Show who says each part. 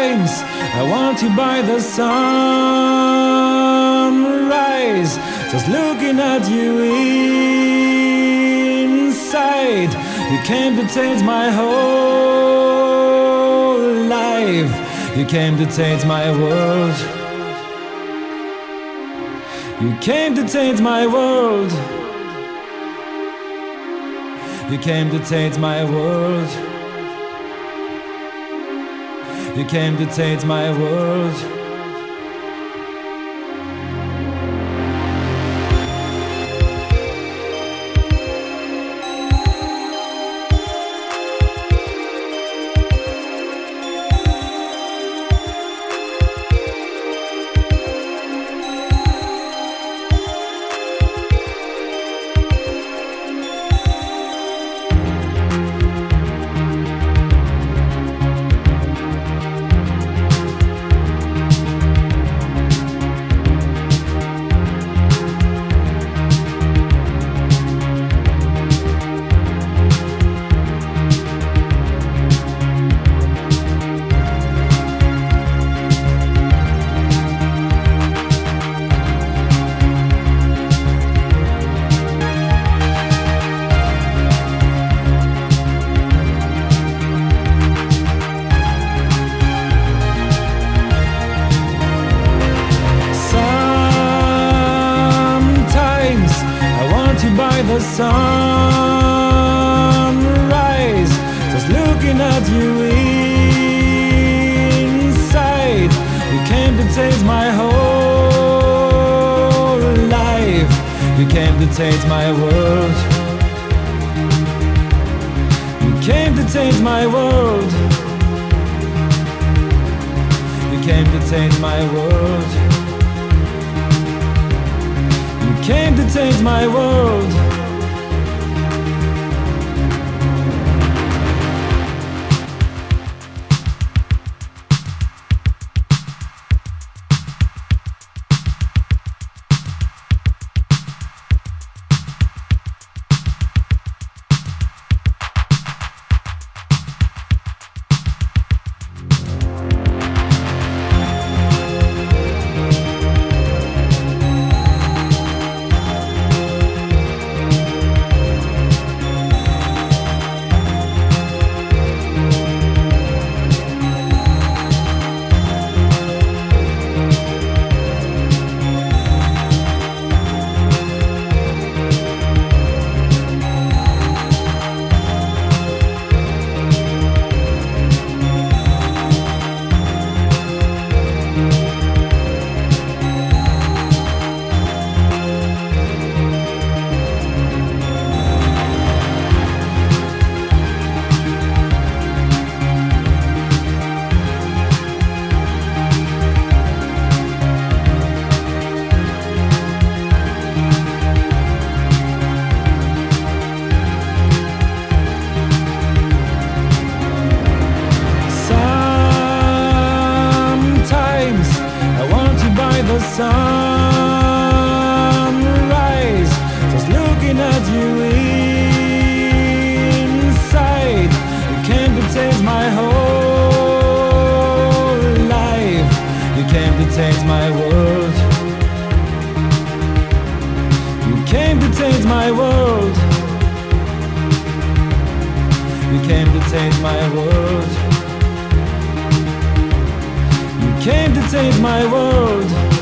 Speaker 1: Sometimes I want you by the sunrise, just looking at you inside. You came to change my whole life. You came to change my world. You came to change my world. You came to change my world. You came to change my world. By the sunrise, just looking at you inside. You came to change my whole life. You came to change my world. You came to change my world. You came to change my world. You came to change my world. The sunrise, just looking at you inside. You came to change my whole life. You came to change my world. You came to change my world. You came to change my world. You came to change my world.